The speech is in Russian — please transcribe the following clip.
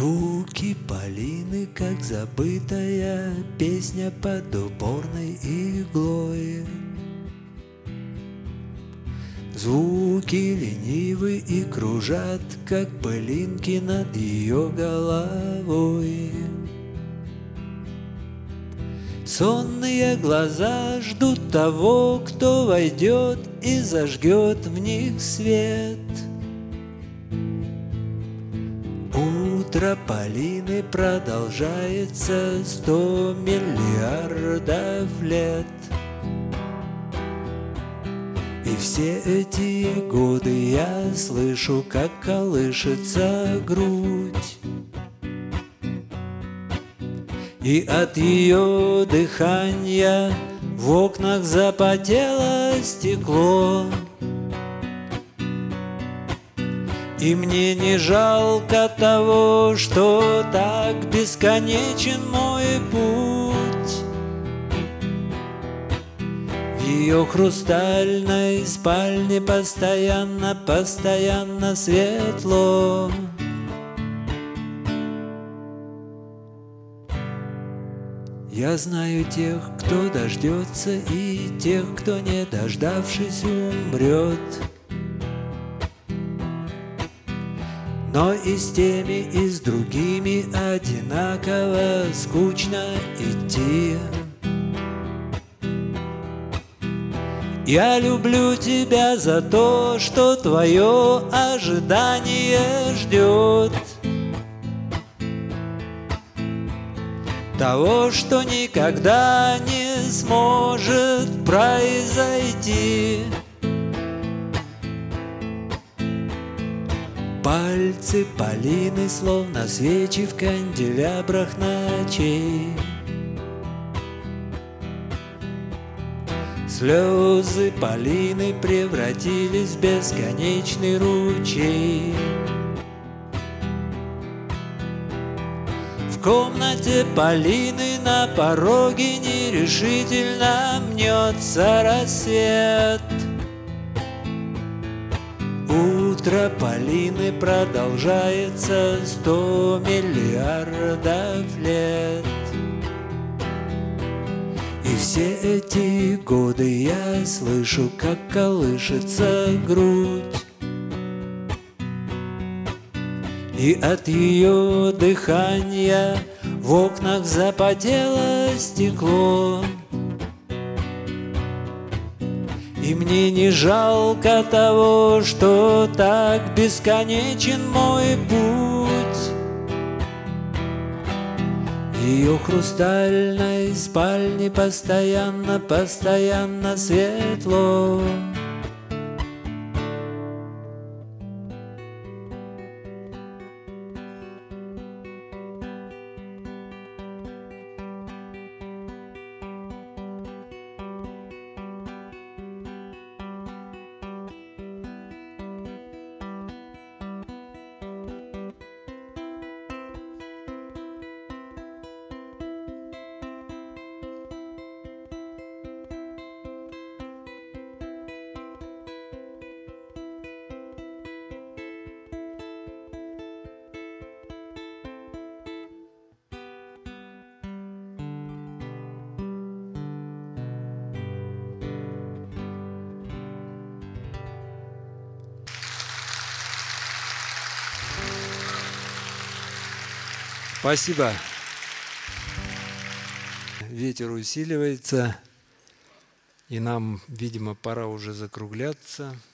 Звуки Полины, как забытая песня под упорной иглой. Звуки ленивы и кружат, как пылинки над ее головой. Сонные глаза ждут того, кто войдет и зажгет в них свет. Утро Полины продолжается 100 миллиардов лет. И все эти годы я слышу, как колышется грудь. И от ее дыхания в окнах запотело стекло. И мне не жалко того, что так бесконечен мой путь. В ее хрустальной спальне постоянно светло. Я знаю тех, кто дождется, и тех, кто, не дождавшись, умрет. Но и с теми, и с другими одинаково скучно идти. Я люблю тебя за то, что твое ожидание ждет того, что никогда не сможет произойти. Пальцы Полины, словно свечи в канделябрах ночей. Слезы Полины превратились в бесконечный ручей. В комнате Полины на пороге нерешительно мнется рассвет. Утро Полины продолжается 100 миллиардов лет. И все эти годы я слышу, как колышется грудь. И от ее дыхания в окнах запотело стекло. И мне не жалко того, что так бесконечен мой путь. В ее хрустальной спальне постоянно светло. Спасибо. Ветер усиливается, и нам, видимо, пора уже закругляться.